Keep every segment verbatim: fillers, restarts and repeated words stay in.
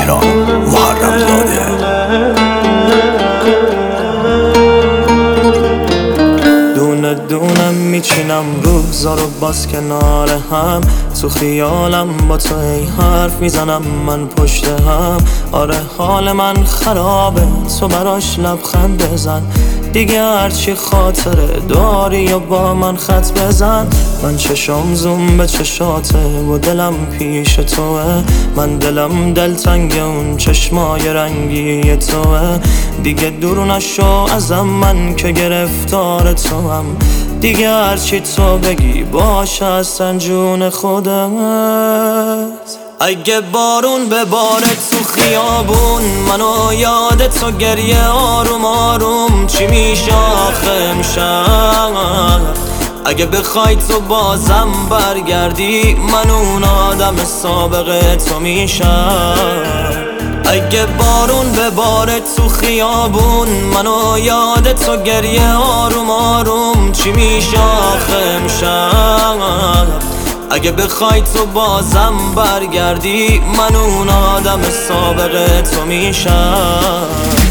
تهران محرم زاده. دونه دونم میچینم روزا رو باز کنار هم، تو خیالم با تو ای حرف میزنم من پشت هم. آره حال من خرابه، تو براش لبخند بزن دیگه، هرچی خاطره داری و با من خط بزن. من چشم زوم به چشاته و دلم پیش توه، من دلم دلتنگ اون چشمای رنگی توه. دیگه دور نشو ازم من که گرفتار تو هم، دیگه هرچی تو بگی باشه اصلا جون خودم. اگه بارون بباره تو خیابون منو یاد تو گریه آروم آروم چی میشه آخه امشب؟ اگه بخوای تو بازم برگردی من اون آدم سابقه تو میشم. اگه بارون بباره تو خیابون منو یاد تو گریه آروم آروم چی میشه آخه امشب؟ اگه بخوای تو بازم برگردی من اون آدم سابقه تو میشم.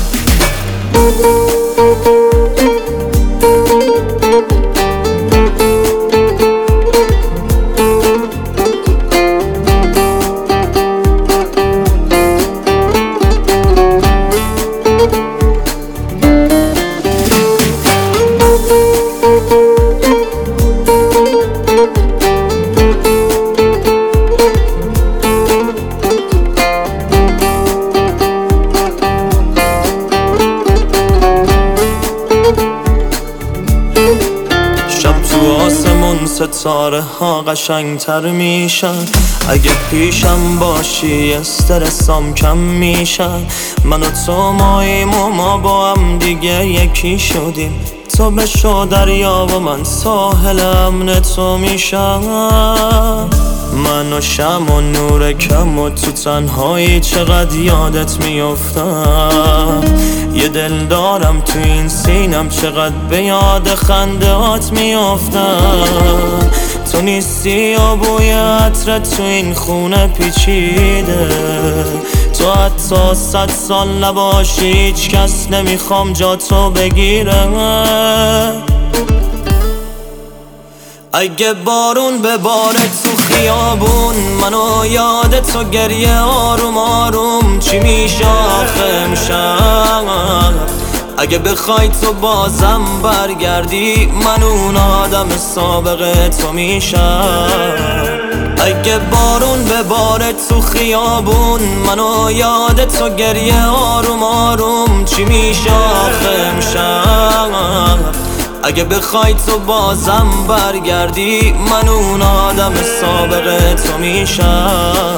آسمون ستاره ها قشنگتر میشن، اگه پیشم باشی استرسام کم میشن. من و تو ماییم و ما با هم دیگه یکی شدیم، تو بشو دریا و من ساحل امن تو میشم. من و شم و نور کم و تو تنهایی چقدر یادت میافتم. یه دل دارم تو این سینم چقدر به یاد خنده هات میافتم. تو نیستی و بوی عطرت تو این خونه پیچیده، تو حتی صد سال نباشی هیچ کس نمیخوام جا تو بگیره. اگه بارون بباره تو خیابون منو یاد تو گریه آروم آروم چی میشه آخه امشب؟ اگه بخوای تو بازم برگردی من اون آدم سابقه تو میشم. اگه بارون بباره تو خیابون منو یاد تو گریه آروم آروم چی میشه آخه امشب؟ اگه بخوای تو بازم برگردی من اون آدم سابقه تو میشم.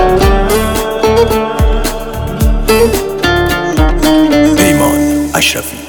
پیمان اشرفی.